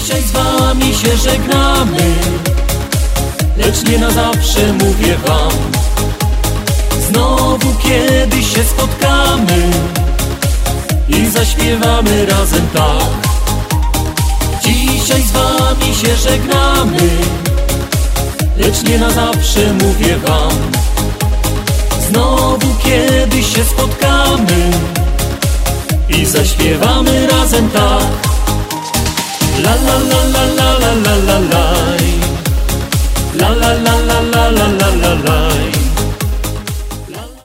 Dzisiaj z wami się żegnamy, lecz nie na zawsze, mówię wam. Znowu kiedyś się spotkamy i zaśpiewamy razem tak. Dzisiaj z wami się żegnamy, lecz nie na zawsze, mówię wam. Znowu kiedyś się spotkamy i zaśpiewamy razem tak.